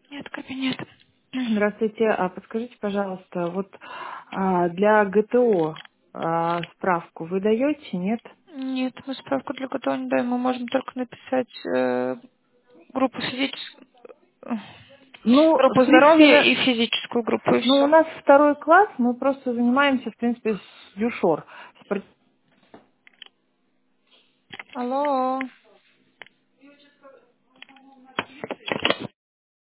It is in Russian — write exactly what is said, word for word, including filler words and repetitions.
Нет, кабинет. Здравствуйте. А подскажите, пожалуйста, вот а, для ГТО а, справку вы даете, нет? Нет, мы справку для готова не даем. Мы можем только написать э, группу физическую, Ну, группу в здоровья принципе, и физическую группу, и ну, у все. нас второй класс, мы просто занимаемся, в принципе, с ЮШОР. Алло.